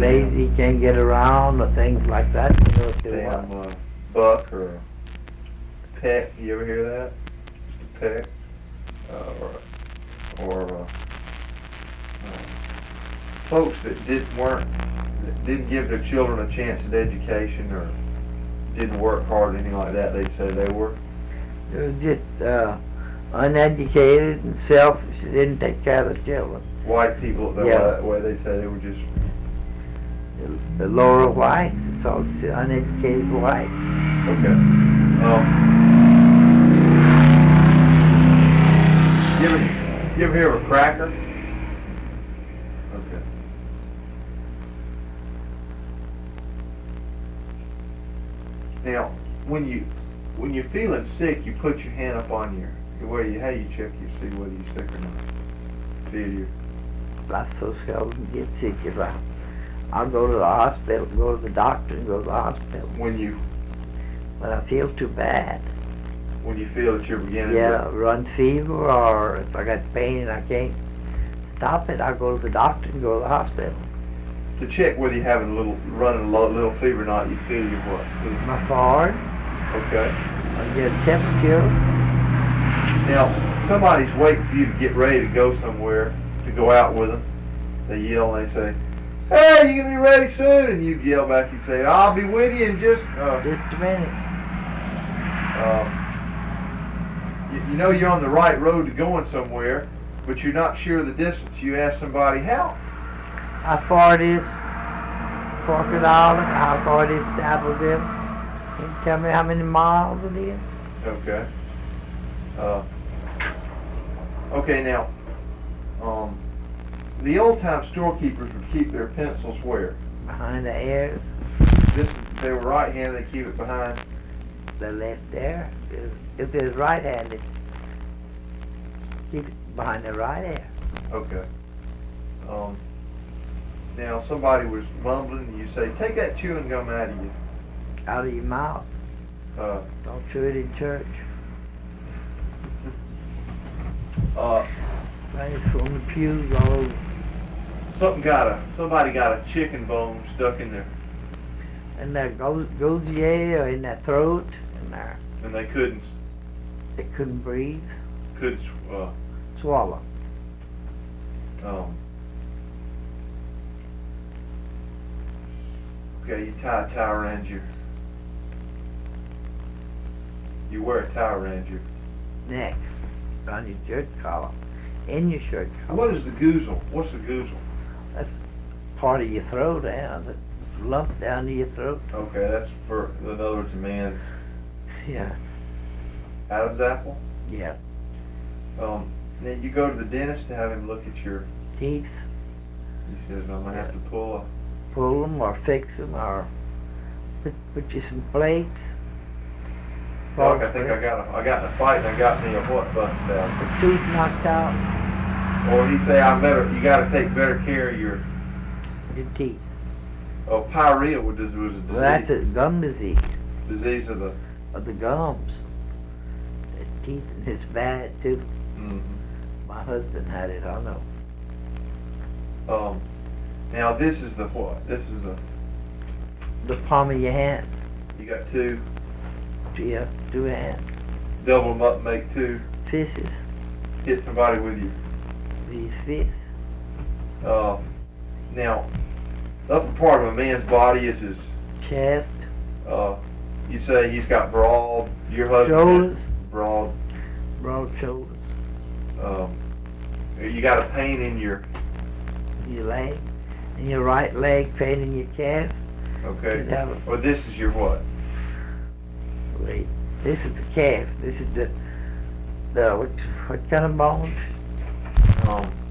lazy, can't get around, or things like that. You know, if they damn want. buck or a peck. You ever hear that? Just a peck, or folks that didn't give their children a chance at education or didn't work hard or anything like that. They'd say they were. They were just uneducated and selfish. They didn't take care of the children. White people, that way they'd say they were just. The lower whites, it's all uneducated whites. Okay. You ever hear of a cracker? Okay. Now, when you're feeling sick, you put your hand up on how you check you see whether you're sick or not. Feel you. I so seldom get sick. I'll go to the hospital, go to the doctor, and go to the hospital. When I feel too bad. When you feel that you're beginning to run fever, or if I got pain and I can't stop it, I'll go to the doctor and go to the hospital. To check whether you're having running a little fever or not, you feel your what? My forehead. Okay. I get a temperature. Now, somebody's waiting for you to get ready to go somewhere, to go out with them. They yell and they say, "Hey, you gonna be ready soon?" And you yell back and say, "I'll be with you in just a minute." You know you're on the right road to going somewhere, but you're not sure of the distance. You ask somebody, how far it is, Forked Island, how far it is to Appleville. Can you tell me how many miles it is? Okay. Okay, now, the old-time storekeepers would keep their pencils where? Behind the ears. They were right-handed, they keep it behind? The left ear. If it's right-handed, keep it behind the right ear. Okay. Now, somebody was mumbling, and you say, "Take that chewing gum out of you." Out of your mouth. Don't chew it in church. Right from the pews all over. Somebody got a chicken bone stuck in there. In their gosier or in their throat, and they couldn't breathe. Couldn't swallow. Okay, you tie a tie around you wear a tie around your neck, on your shirt collar, in your shirt collar. What is the goozle? What's the goozle? That's part of your throat, the lump down to your throat. Okay, that's in other words, a man's. Yeah. Adam's apple? Yeah. Then you go to the dentist to have him look at your teeth. He says, "I'm gonna have to pull them or fix them or put you some plates." Doc, I think I got in a fight and I got me a what busted out? The tooth knocked out. Or he'd say, you gotta take better care of your teeth. Oh, pyorrhea was a disease. Well, that's a gum disease. Disease of the gums. The teeth is bad too. Mm-hmm. My husband had it, I know. Now this is the what? This is the palm of your hand. You got two? Yeah, 2 hands. Double them up, make 2 fists. Hit somebody with these fists. Now, the upper part of a man's body is his chest. You say he's got broad. Your husband shoulders. Broad shoulders. You got a pain in your leg, in your right leg, pain in your calf. Okay. Or this is your what? Wait, this is the calf. This is the what kind of bones?